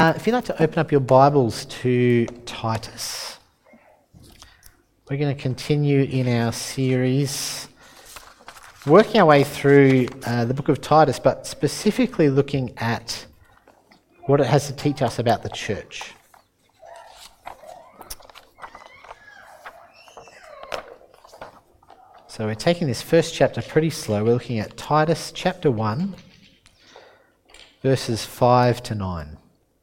If you'd like to open up your Bibles to Titus, we're going to continue in our series, working our way through the book of Titus, but specifically looking at what it has to teach us about the church. So we're taking this first chapter pretty slow. We're looking at Titus chapter 1, verses 5 to 9.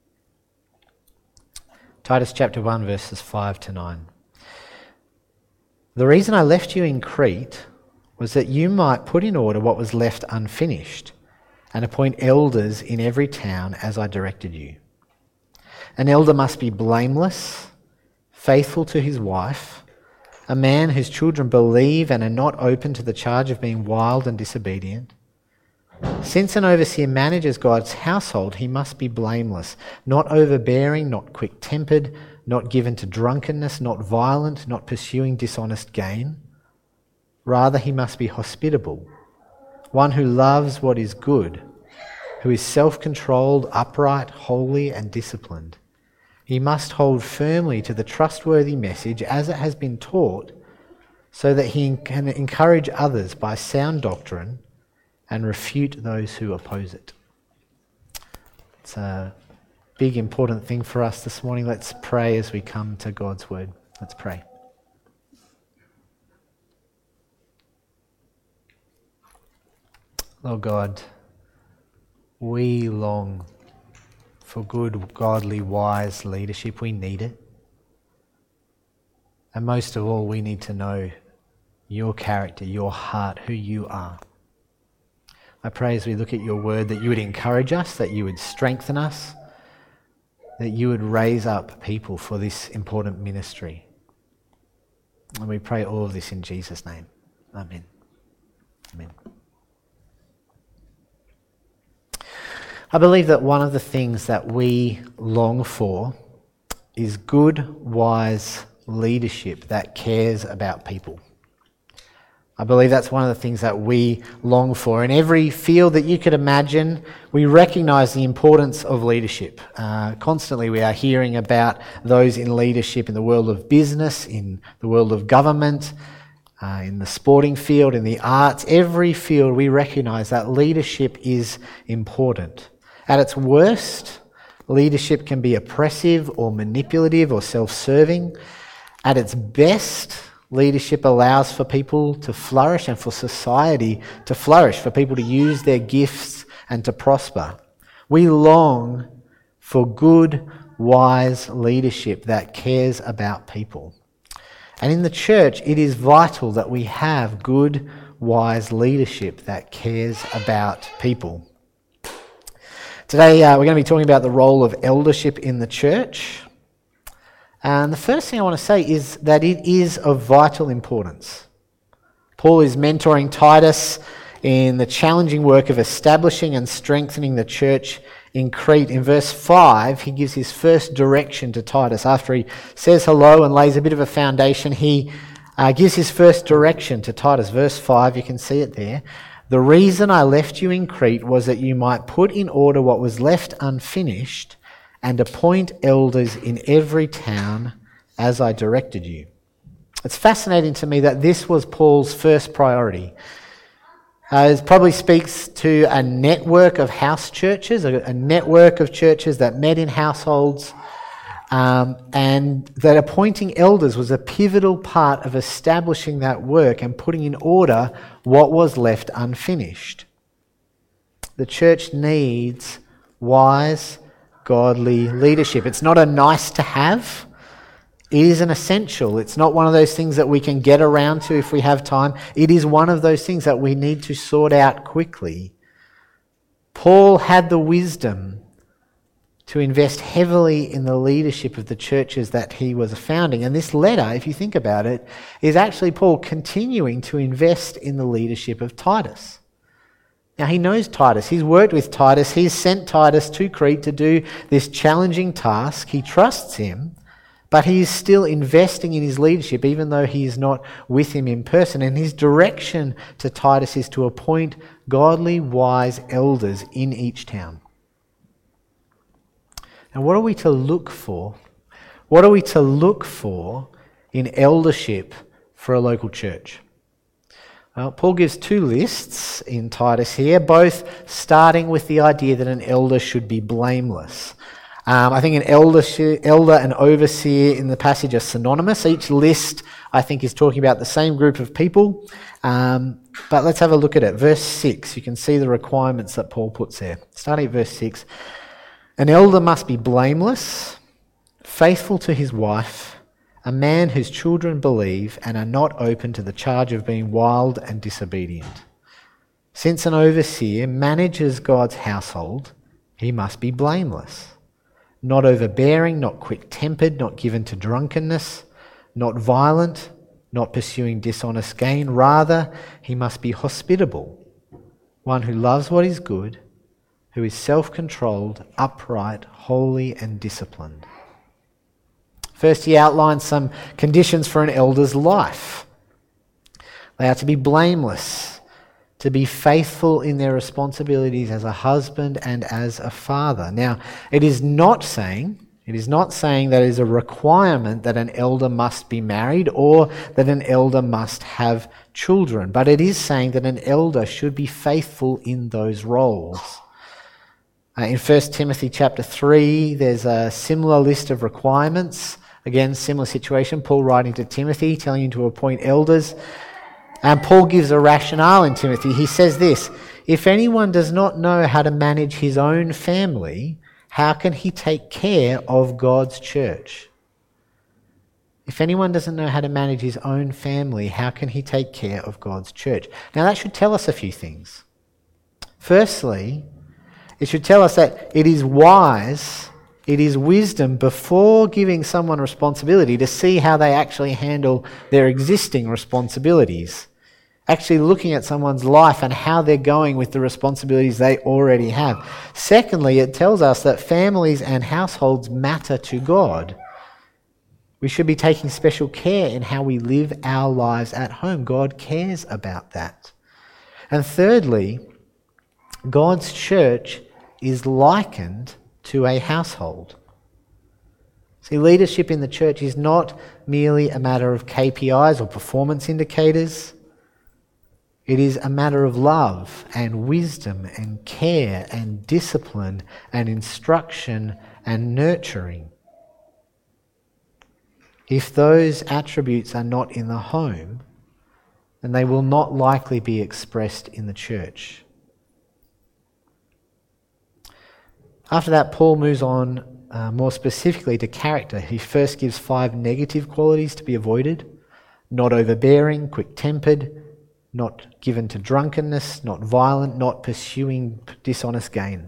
Titus chapter 1, verses 5 to 9. The reason I left you in Crete was that you might put in order what was left unfinished and appoint elders in every town as I directed you. An elder must be blameless, faithful to his wife, a man whose children believe and are not open to the charge of being wild and disobedient. Since an overseer manages God's household, he must be blameless, not overbearing, not quick-tempered, not given to drunkenness, not violent, not pursuing dishonest gain. Rather, he must be hospitable, one who loves what is good, who is self-controlled, upright, holy, and disciplined. He must hold firmly to the trustworthy message as it has been taught, so that he can encourage others by sound doctrine and refute those who oppose it. It's a big, important thing for us this morning. Let's pray as we come to God's word. Let's pray. Lord God, we long for good, godly, wise leadership. We need it. And most of all, we need to know your character, your heart, who you are. I pray as we look at your word that you would encourage us, that you would strengthen us, that you would raise up people for this important ministry. And we pray all of this in Jesus' name. Amen. Amen. I believe that one of the things that we long for is good, wise leadership that cares about people. I believe that's one of the things that we long for. In every field that you could imagine, we recognise the importance of leadership. Constantly we are hearing about those in leadership in the world of business, in the world of government, in the sporting field, in the arts. Every field we recognise that leadership is important. At its worst, leadership can be oppressive or manipulative or self-serving. At its best, leadership allows for people to flourish and for society to flourish, for people to use their gifts and to prosper. We long for good, wise leadership that cares about people. And in the church, it is vital that we have good, wise leadership that cares about people. Today, we're going to be talking about the role of eldership in the church. And the first thing I want to say is that it is of vital importance. Paul is mentoring Titus in the challenging work of establishing and strengthening the church in Crete. In verse 5, he gives his first direction to Titus. After he says hello and lays a bit of a foundation, he gives his first direction to Titus. Verse 5, you can see it there. The reason I left you in Crete was that you might put in order what was left unfinished and appoint elders in every town as I directed you. It's fascinating to me that this was Paul's first priority. It probably speaks to a network of house churches, a network of churches that met in households, and that appointing elders was a pivotal part of establishing that work and putting in order what was left unfinished. The church needs wise, godly leadership. It's not a nice to have. It is an essential. It's not one of those things that we can get around to if we have time. It is one of those things that we need to sort out quickly. Paul had the wisdom to invest heavily in the leadership of the churches that he was founding. And this letter, if you think about it, is actually Paul continuing to invest in the leadership of Titus. Now, he knows Titus. He's worked with Titus. He's sent Titus to Crete to do this challenging task. He trusts him, but he is still investing in his leadership, even though he is not with him in person. And his direction to Titus is to appoint godly, wise elders in each town. And what are we to look for? What are we to look for in eldership for a local church? Well, Paul gives two lists in Titus here, both starting with the idea that an elder should be blameless. I think an elder and overseer in the passage are synonymous. Each list, I think, is talking about the same group of people. But let's have a look at it. Verse 6, you can see the requirements that Paul puts there. Starting at verse 6, an elder must be blameless, faithful to his wife, a man whose children believe and are not open to the charge of being wild and disobedient. Since an overseer manages God's household, he must be blameless, not overbearing, not quick-tempered, not given to drunkenness, not violent, not pursuing dishonest gain. Rather, he must be hospitable, one who loves what is good, who is self-controlled, upright, holy, and disciplined. First, he outlines some conditions for an elder's life. They are to be blameless, to be faithful in their responsibilities as a husband and as a father. Now, it is not saying that it is a requirement that an elder must be married or that an elder must have children, but it is saying that an elder should be faithful in those roles. In 1 Timothy chapter 3, there's a similar list of requirements. Again, similar situation, Paul writing to Timothy, telling him to appoint elders. And Paul gives a rationale in Timothy. He says this, if anyone does not know how to manage his own family, how can he take care of God's church? If anyone doesn't know how to manage his own family, how can he take care of God's church? Now that should tell us a few things. Firstly, it should tell us that it is wise, it is wisdom before giving someone responsibility to see how they actually handle their existing responsibilities. Actually looking at someone's life and how they're going with the responsibilities they already have. Secondly, it tells us that families and households matter to God. We should be taking special care in how we live our lives at home. God cares about that. And thirdly, God's church is likened to a household. See, leadership in the church is not merely a matter of KPIs or performance indicators. It is a matter of love and wisdom and care and discipline and instruction and nurturing. If those attributes are not in the home, then they will not likely be expressed in the church. After that, Paul moves on more specifically to character. He first gives 5 negative qualities to be avoided: not overbearing, quick-tempered, not given to drunkenness, not violent, not pursuing dishonest gain.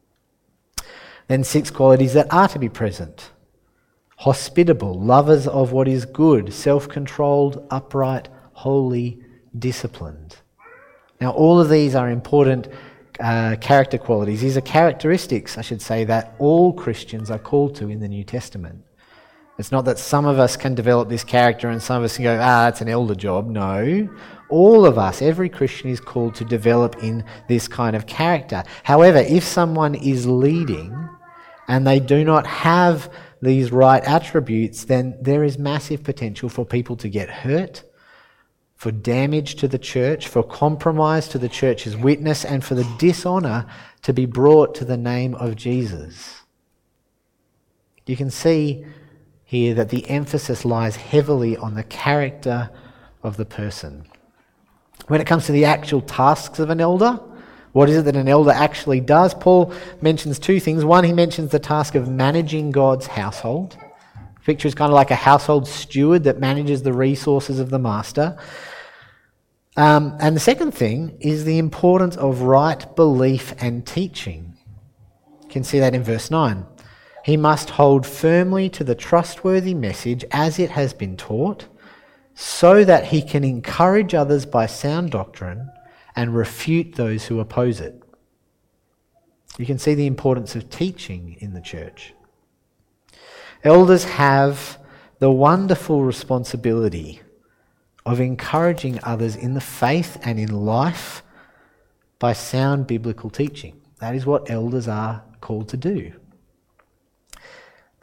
Then 6 qualities that are to be present: hospitable, lovers of what is good, self-controlled, upright, holy, disciplined. Now all of these are important character qualities. These are characteristics, I should say, that all Christians are called to in the New Testament. It's not that some of us can develop this character and some of us can go, that's an elder job. No. All of us, every Christian is called to develop in this kind of character. However, if someone is leading and they do not have these right attributes, then there is massive potential for people to get hurt, for damage to the church, for compromise to the church's witness, and for the dishonour to be brought to the name of Jesus. You can see here that the emphasis lies heavily on the character of the person. When it comes to the actual tasks of an elder, what is it that an elder actually does? Paul mentions 2 things. One, he mentions the task of managing God's household. Picture is kind of like a household steward that manages the resources of the master. And the second thing is the importance of right belief and teaching. You can see that in verse 9. He must hold firmly to the trustworthy message as it has been taught, so that he can encourage others by sound doctrine and refute those who oppose it. You can see the importance of teaching in the church. Elders have the wonderful responsibility of encouraging others in the faith and in life by sound biblical teaching. That is what elders are called to do.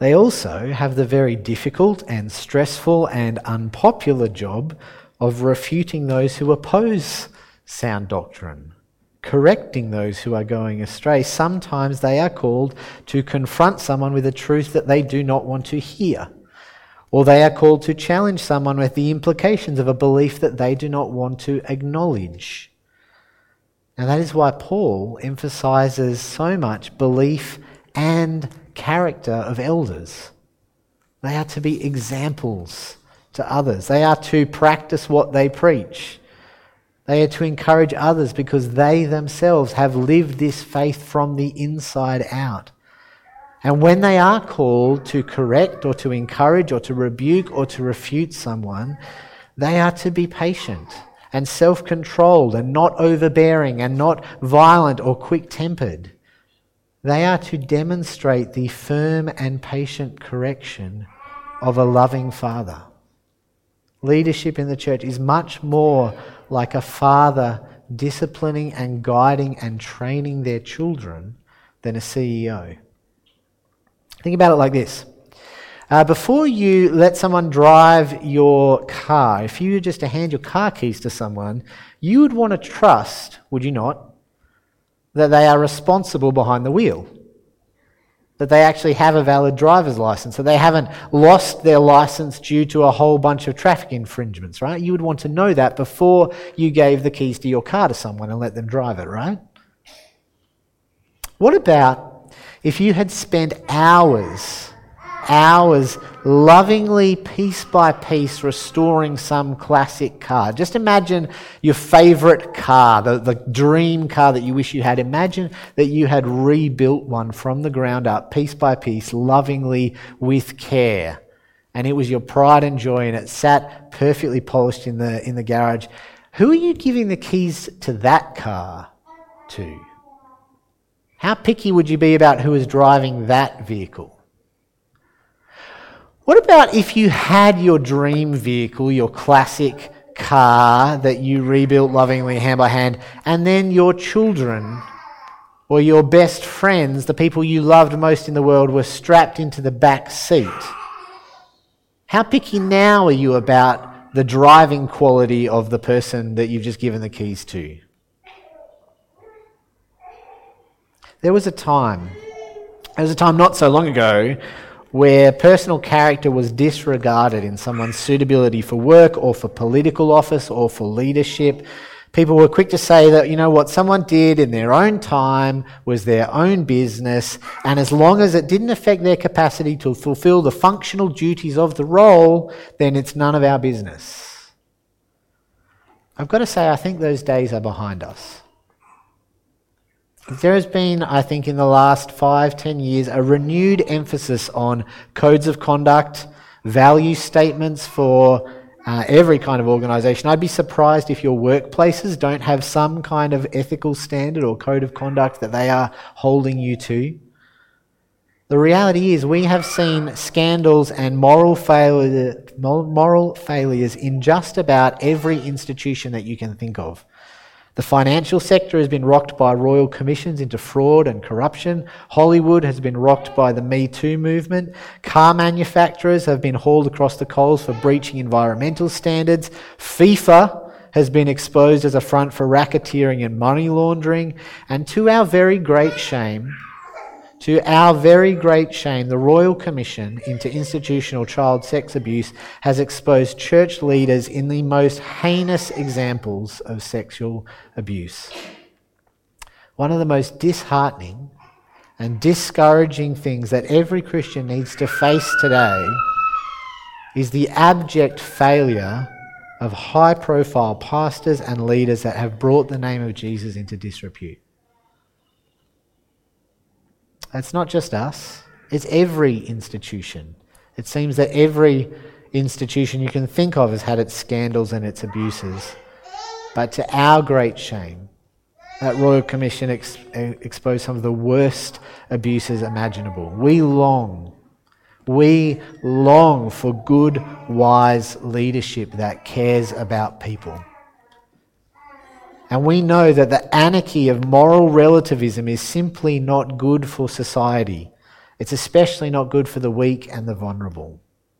They also have the very difficult and stressful and unpopular job of refuting those who oppose sound doctrine, correcting those who are going astray. Sometimes they are called to confront someone with a truth that they do not want to hear, or they are called to challenge someone with the implications of a belief that they do not want to acknowledge. And that is why Paul emphasizes so much belief and character of elders. They are to be examples to others. They are to practice what they preach. They are to encourage others because they themselves have lived this faith from the inside out. And when they are called to correct or to encourage or to rebuke or to refute someone, they are to be patient and self-controlled and not overbearing and not violent or quick-tempered. They are to demonstrate the firm and patient correction of a loving father. Leadership in the church is much more like a father disciplining and guiding and training their children than a CEO. Think about it like this. Before you let someone drive your car, if you were just to hand your car keys to someone, you would want to trust, would you not, that they are responsible behind the wheel, that they actually have a valid driver's license, that they haven't lost their license due to a whole bunch of traffic infringements, right? You would want to know that before you gave the keys to your car to someone and let them drive it, right? What about if you had spent hours lovingly, piece by piece, restoring some classic car? Just imagine your favourite car, the dream car that you wish you had. Imagine that you had rebuilt one from the ground up, piece by piece, lovingly, with care. And it was your pride and joy, and it sat perfectly polished in the garage. Who are you giving the keys to that car to? How picky would you be about who is driving that vehicle? What about if you had your dream vehicle, your classic car that you rebuilt lovingly hand by hand, and then your children or your best friends, the people you loved most in the world, were strapped into the back seat? How picky now are you about the driving quality of the person that you've just given the keys to? There was a time not so long ago where personal character was disregarded in someone's suitability for work or for political office or for leadership. People were quick to say that, you know, what someone did in their own time was their own business, and as long as it didn't affect their capacity to fulfill the functional duties of the role, then it's none of our business. I've got to say, I think those days are behind us. There has been, I think, in the last 5-10 years, a renewed emphasis on codes of conduct, value statements for every kind of organisation. I'd be surprised if your workplaces don't have some kind of ethical standard or code of conduct that they are holding you to. The reality is we have seen scandals and moral failures in just about every institution that you can think of. The financial sector has been rocked by royal commissions into fraud and corruption. Hollywood has been rocked by the Me Too movement. Car manufacturers have been hauled across the coals for breaching environmental standards. FIFA has been exposed as a front for racketeering and money laundering. And to our very great shame, the Royal Commission into Institutional Child Sex Abuse has exposed church leaders in the most heinous examples of sexual abuse. One of the most disheartening and discouraging things that every Christian needs to face today is the abject failure of high-profile pastors and leaders that have brought the name of Jesus into disrepute. It's not just us, it's every institution. It seems that every institution you can think of has had its scandals and its abuses. But to our great shame, that Royal Commission exposed some of the worst abuses imaginable. We long for good, wise leadership that cares about people. And we know that the anarchy of moral relativism is simply not good for society. It's especially not good for the weak and the vulnerable.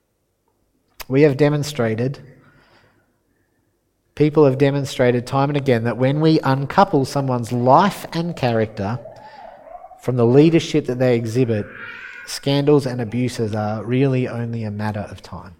People have demonstrated time and again that when we uncouple someone's life and character from the leadership that they exhibit, scandals and abuses are really only a matter of time.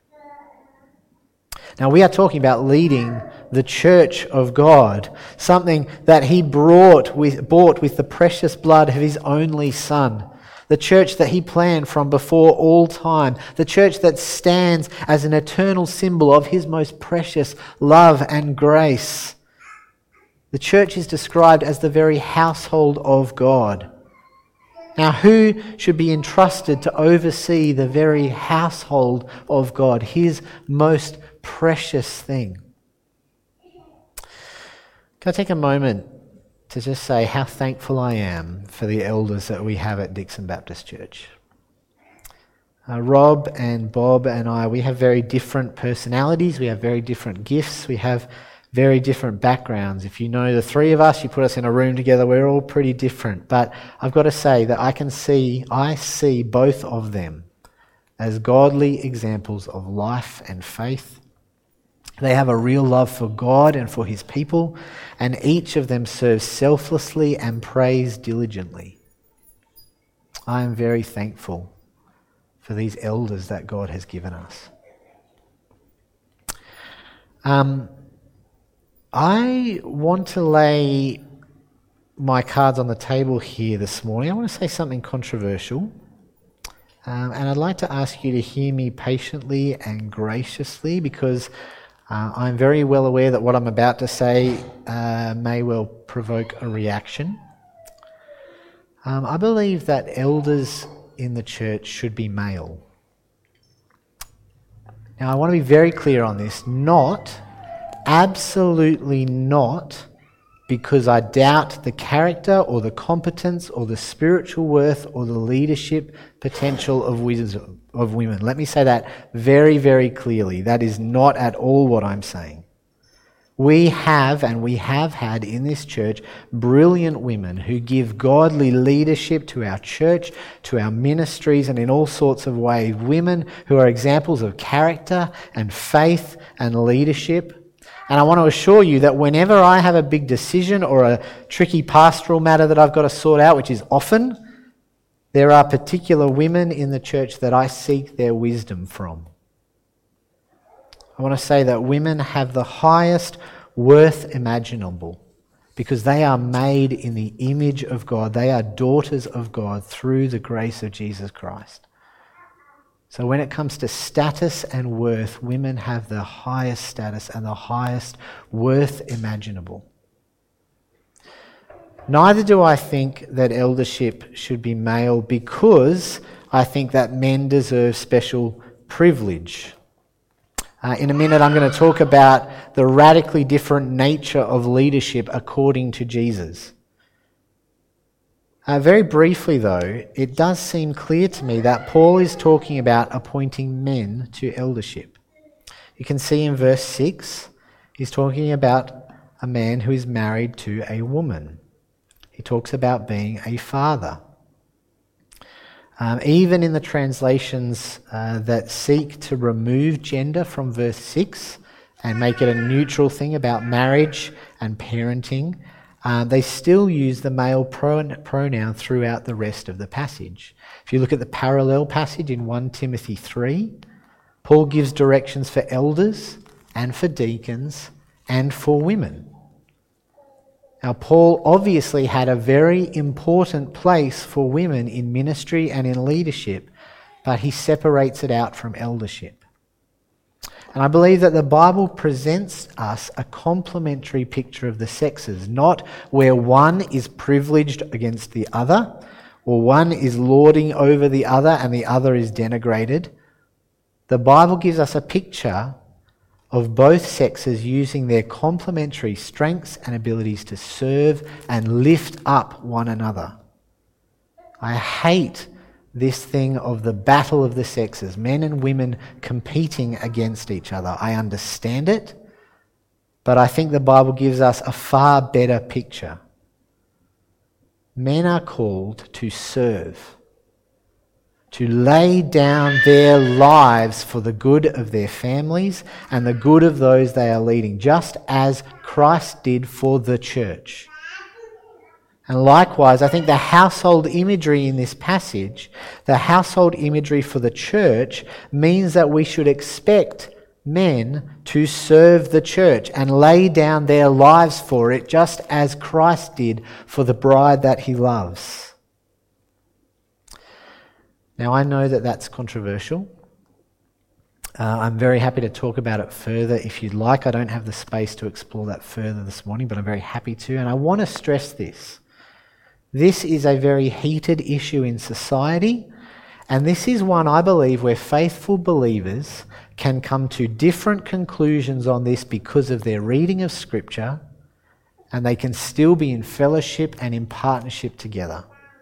Now, we are talking about leading the church of God, something that he bought with the precious blood of his only Son, the church that he planned from before all time, the church that stands as an eternal symbol of his most precious love and grace. The church is described as the very household of God. Now, who should be entrusted to oversee the very household of God, his most precious thing? Can I take a moment to just say how thankful I am for the elders that we have at Dixon Baptist Church? Rob and Bob and I, we have very different personalities, we have very different gifts, we have very different backgrounds. If you know the three of us, you put us in a room together, we're all pretty different. But I've got to say that I see both of them as godly examples of life and faith. They have a real love for God and for his people, and each of them serves selflessly and prays diligently. I am very thankful for these elders that God has given us. I want to lay my cards on the table here this morning. I want to say something controversial. And I'd like to ask you to hear me patiently and graciously, because I'm very well aware that what I'm about to say may well provoke a reaction. I believe that elders in the church should be male. Now, I want to be very clear on this. Absolutely not because I doubt the character or the competence or the spiritual worth or the leadership potential of women. Let me say that very, very clearly. That is not at all what I'm saying. We have had in this church brilliant women who give godly leadership to our church, to our ministries, and in all sorts of ways. Women who are examples of character and faith and leadership. And I want to assure you that whenever I have a big decision or a tricky pastoral matter that I've got to sort out, which is often, there are particular women in the church that I seek their wisdom from. I want to say that women have the highest worth imaginable because they are made in the image of God. They are daughters of God through the grace of Jesus Christ. So when it comes to status and worth, women have the highest status and the highest worth imaginable. Neither do I think that eldership should be male because I think that men deserve special privilege. In a minute, I'm going to talk about the radically different nature of leadership according to Jesus. Very briefly, though, it does seem clear to me that Paul is talking about appointing men to eldership. You can see in verse 6, he's talking about a man who is married to a woman. He talks about being a father. Even in the translations that seek to remove gender from verse 6 and make it a neutral thing about marriage and parenting, they still use the male pronoun throughout the rest of the passage. If you look at the parallel passage in 1 Timothy 3, Paul gives directions for elders and for deacons and for women. Now, Paul obviously had a very important place for women in ministry and in leadership, but he separates it out from eldership. And I believe that the Bible presents us a complementary picture of the sexes, not where one is privileged against the other, or one is lording over the other and the other is denigrated. The Bible gives us a picture of both sexes using their complementary strengths and abilities to serve and lift up one another. I hate this thing of the battle of the sexes, men and women competing against each other. I understand it, but I think the Bible gives us a far better picture. Men are called to serve. to lay down their lives for the good of their families and the good of those they are leading, just as Christ did for the church. And likewise, I think the household imagery in this passage, the household imagery for the church, means that we should expect men to serve the church and lay down their lives for it, just as Christ did for the bride that he loves. Now, I know that that's controversial. I'm very happy to talk about it further if you'd like. I don't have the space to explore that further this morning, but I'm very happy to. And I want to stress this. This is a very heated issue in society, and this is one, I believe, where faithful believers can come to different conclusions on this because of their reading of Scripture, and they can still be in fellowship and in partnership together.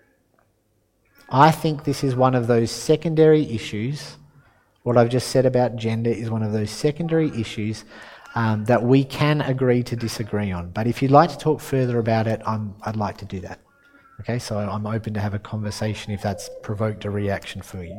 I think this is one of those secondary issues. What I've just said about gender is one of those secondary issues that we can agree to disagree on. But if you'd like to talk further about it, I'd like to do that. Okay, so I'm open to have a conversation if that's provoked a reaction for you.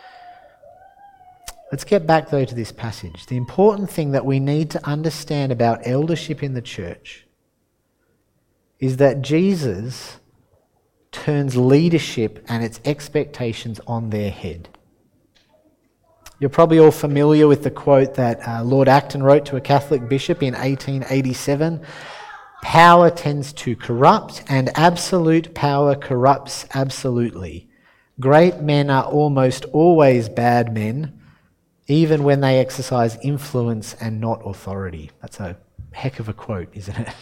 Let's get back though to this passage. The important thing that we need to understand about eldership in the church is that Jesus turns leadership and its expectations on their head. You're probably all familiar with the quote that Lord Acton wrote to a Catholic bishop in 1887. Power tends to corrupt, and absolute power corrupts absolutely. Great men are almost always bad men, even when they exercise influence and not authority. That's a heck of a quote, isn't it?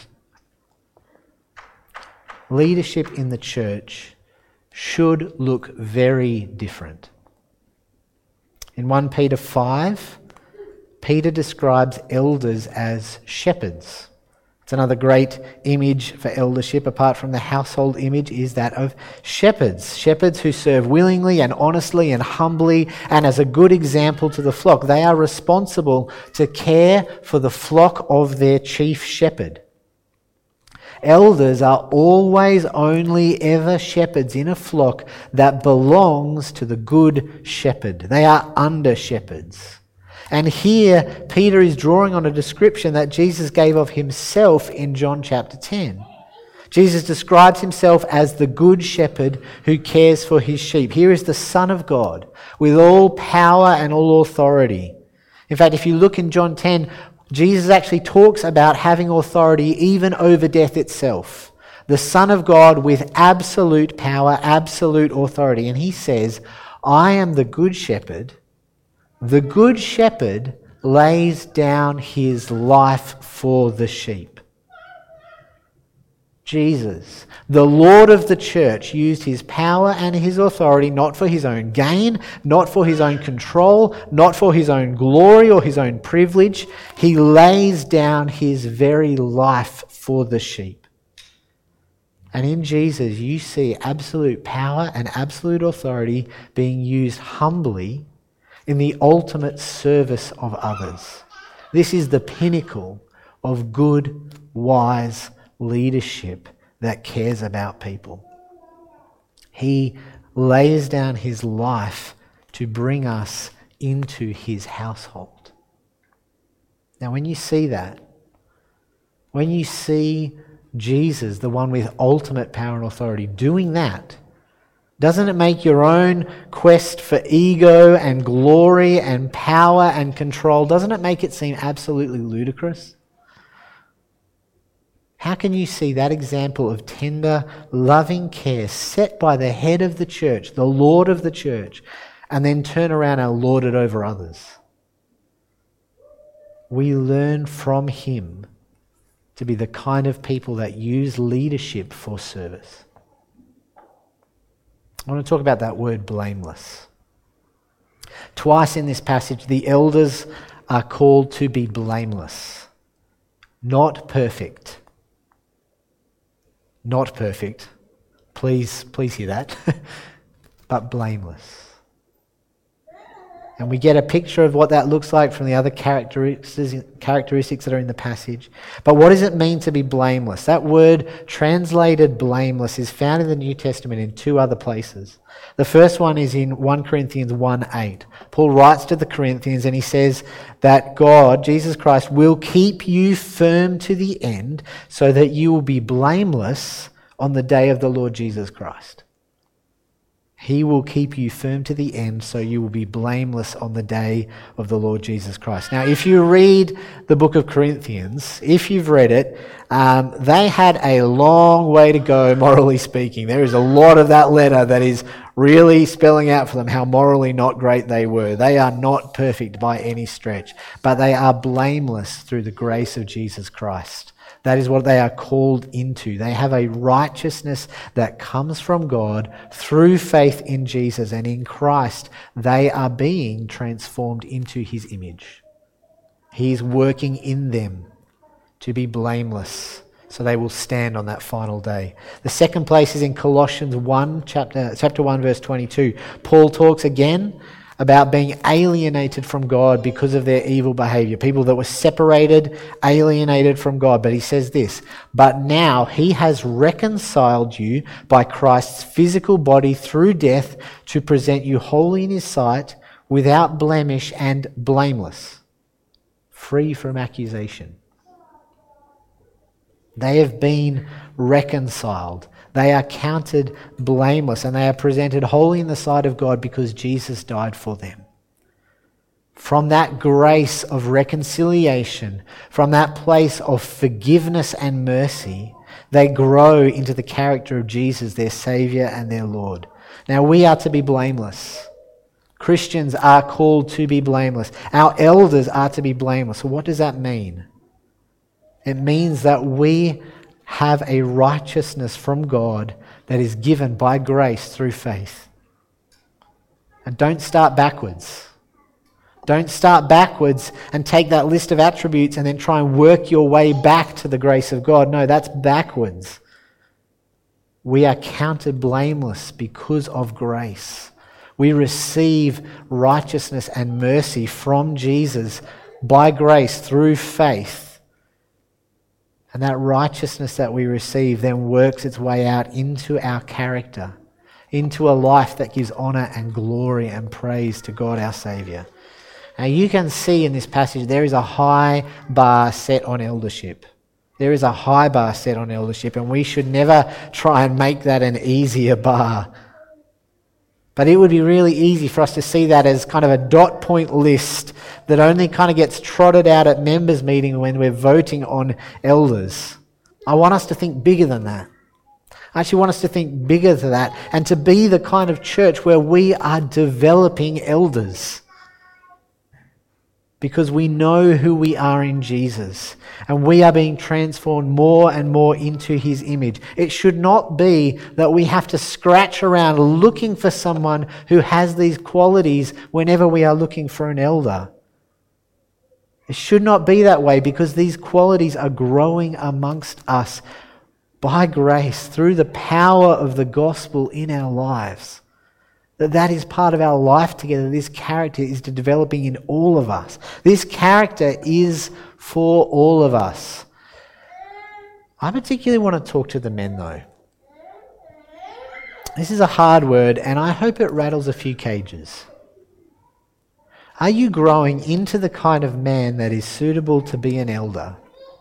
Leadership in the church should look very different. In 1 Peter 5, Peter describes elders as shepherds. It's another great image for eldership, apart from the household image, is that of shepherds. Shepherds who serve willingly and honestly and humbly and as a good example to the flock. They are responsible to care for the flock of their chief shepherd. Elders are always only ever shepherds in a flock that belongs to the good shepherd. They are under shepherds. And here, Peter is drawing on a description that Jesus gave of himself in John chapter 10. Jesus describes himself as the good shepherd who cares for his sheep. Here is the Son of God with all power and all authority. In fact, if you look in John 10, Jesus actually talks about having authority even over death itself. The Son of God with absolute power, absolute authority. And he says, I am the good shepherd. The good shepherd lays down his life for the sheep. Jesus, the Lord of the church, used his power and his authority not for his own gain, not for his own control, not for his own glory or his own privilege. He lays down his very life for the sheep. And in Jesus, you see absolute power and absolute authority being used humbly in the ultimate service of others. This is the pinnacle of good, wise leadership that cares about people. He lays down his life to bring us into his household. Now, when you see that, when you see Jesus, the one with ultimate power and authority, doing that, doesn't it make your own quest for ego and glory and power and control, doesn't it make it seem absolutely ludicrous? How can you see that example of tender, loving care set by the head of the church, the Lord of the church, and then turn around and lord it over others? We learn from him to be the kind of people that use leadership for service. I want to talk about that word blameless. Twice in this passage, the elders are called to be blameless, not perfect. Not perfect. Please hear that. But blameless. And we get a picture of what that looks like from the other characteristics that are in the passage. But what does it mean to be blameless? That word translated blameless is found in the New Testament in two other places. The first one is in 1 Corinthians 1:8. Paul writes to the Corinthians and he says that God, Jesus Christ, will keep you firm to the end so that you will be blameless on the day of the Lord Jesus Christ. He will keep you firm to the end so you will be blameless on the day of the Lord Jesus Christ. Now, if you read the book of Corinthians, if you've read it, they had a long way to go, morally speaking. There is a lot of that letter that is really spelling out for them how morally not great they were. They are not perfect by any stretch, but they are blameless through the grace of Jesus Christ. That is what they are called into. They have a righteousness that comes from God through faith in Jesus, and in Christ they are being transformed into his image. He is working in them to be blameless, so they will stand on that final day. The second place is in Colossians 1, chapter 1, verse 22. Paul talks again about being alienated from God because of their evil behavior. People that were separated, alienated from God. But he says this, but now he has reconciled you by Christ's physical body through death to present you holy in his sight, without blemish and blameless, free from accusation. They have been reconciled. They are counted blameless and they are presented holy in the sight of God because Jesus died for them. From that grace of reconciliation, from that place of forgiveness and mercy, they grow into the character of Jesus, their Saviour and their Lord. Now we are to be blameless. Christians are called to be blameless. Our elders are to be blameless. So what does that mean? It means that we have a righteousness from God that is given by grace through faith. And don't start backwards. Don't start backwards and take that list of attributes and then try and work your way back to the grace of God. No, that's backwards. We are counted blameless because of grace. We receive righteousness and mercy from Jesus by grace through faith. And that righteousness that we receive then works its way out into our character, into a life that gives honour and glory and praise to God our Saviour. Now you can see in this passage there is a high bar set on eldership. There is a high bar set on eldership, and we should never try and make that an easier bar. But it would be really easy for us to see that as kind of a dot point list that only kind of gets trotted out at members' meeting when we're voting on elders. I want us to think bigger than that. I actually want us to think bigger than that and to be the kind of church where we are developing elders. Because we know who we are in Jesus and we are being transformed more and more into his image. It should not be that we have to scratch around looking for someone who has these qualities whenever we are looking for an elder. It should not be that way because these qualities are growing amongst us by grace through the power of the gospel in our lives. That is part of our life together. This character is developing in all of us. This character is for all of us. I particularly want to talk to the men though. This is a hard word and I hope it rattles a few cages. Are you growing into the kind of man that is suitable to be an elder?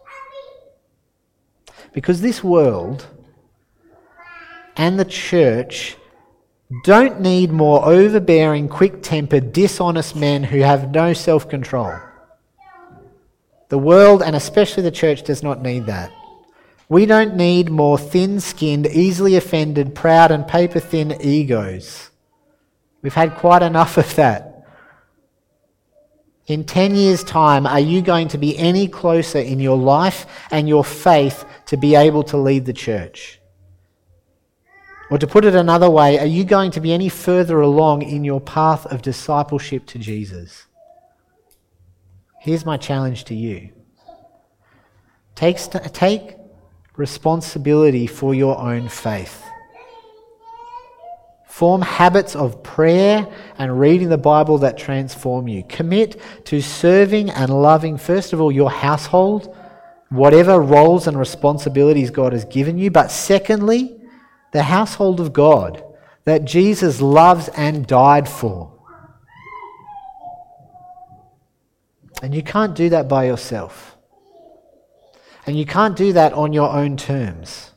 Because this world and the church don't need more overbearing, quick-tempered, dishonest men who have no self-control. The world, and especially the church, does not need that. We don't need more thin-skinned, easily offended, proud and paper-thin egos. We've had quite enough of that. In 10 years' time, are you going to be any closer in your life and your faith to be able to lead the church? Or to put it another way, are you going to be any further along in your path of discipleship to Jesus? Here's my challenge to you. Take responsibility for your own faith. Form habits of prayer and reading the Bible that transform you. Commit to serving and loving, first of all, your household, whatever roles and responsibilities God has given you, but secondly, the household of God that Jesus loves and died for. And you can't do that by yourself. And you can't do that on your own terms.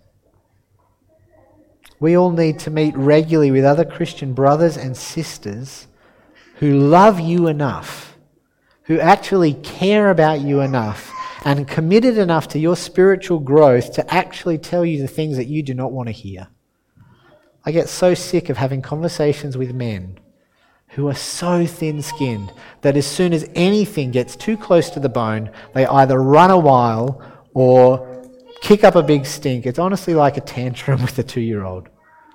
We all need to meet regularly with other Christian brothers and sisters who love you enough, who actually care about you enough and committed enough to your spiritual growth to actually tell you the things that you do not want to hear. I get so sick of having conversations with men who are so thin-skinned that as soon as anything gets too close to the bone, they either run a while or kick up a big stink. It's honestly like a tantrum with a 2-year-old.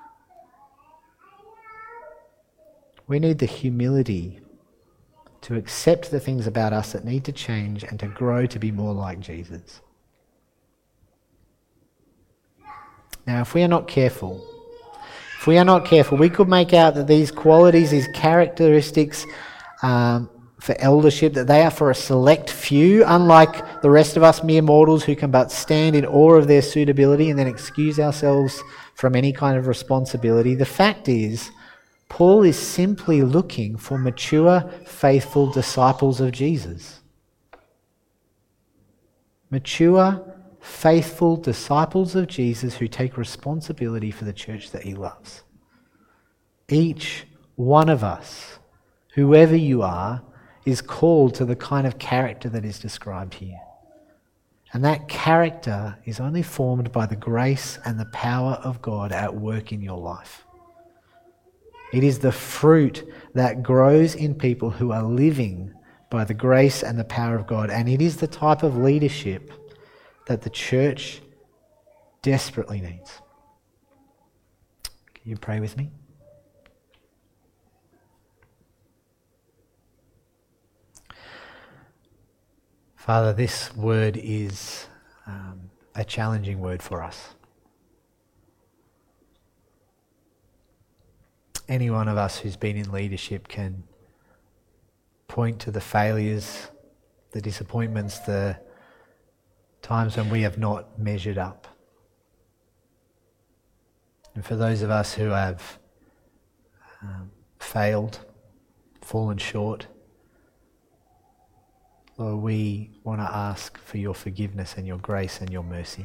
We need the humility to accept the things about us that need to change and to grow to be more like Jesus. Now, if we are not careful, we could make out that these qualities, these characteristics for eldership, that they are for a select few, unlike the rest of us mere mortals who can but stand in awe of their suitability and then excuse ourselves from any kind of responsibility. The fact is, Paul is simply looking for mature, faithful disciples of Jesus. Mature, faithful disciples of Jesus who take responsibility for the church that he loves. Each one of us, whoever you are, is called to the kind of character that is described here. And that character is only formed by the grace and the power of God at work in your life. It is the fruit that grows in people who are living by the grace and the power of God. And it is the type of leadership that the church desperately needs. Can you pray with me? Father, this word is a challenging word for us. Any one of us who's been in leadership can point to the failures, the disappointments, the times when we have not measured up. And for those of us who have failed, fallen short, Lord, we want to ask for your forgiveness and your grace and your mercy.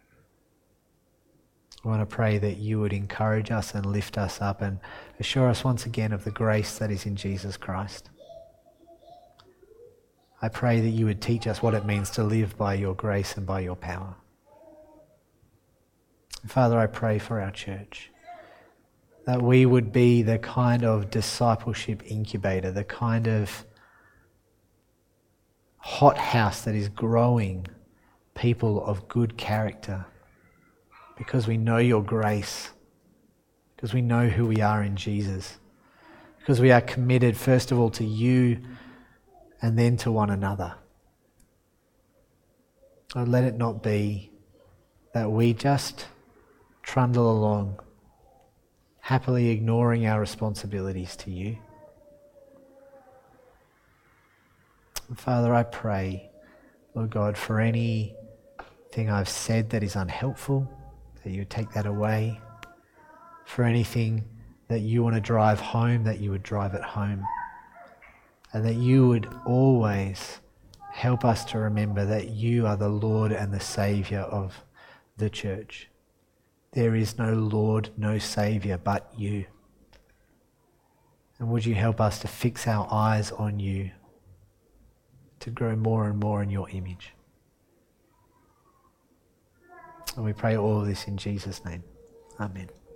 I want to pray that you would encourage us and lift us up and assure us once again of the grace that is in Jesus Christ. I pray that you would teach us what it means to live by your grace and by your power. Father, I pray for our church, that we would be the kind of discipleship incubator, the kind of hothouse that is growing people of good character, because we know your grace, because we know who we are in Jesus, because we are committed first of all to you and then to one another. Oh, let it not be that we just trundle along, happily ignoring our responsibilities to you. Father, I pray, Lord God, for anything I've said that is unhelpful, that you would take that away. For anything that you want to drive home, that you would drive it home. And that you would always help us to remember that you are the Lord and the Saviour of the church. There is no Lord, no Saviour but you. And would you help us to fix our eyes on you, to grow more and more in your image. And we pray all of this in Jesus' name. Amen.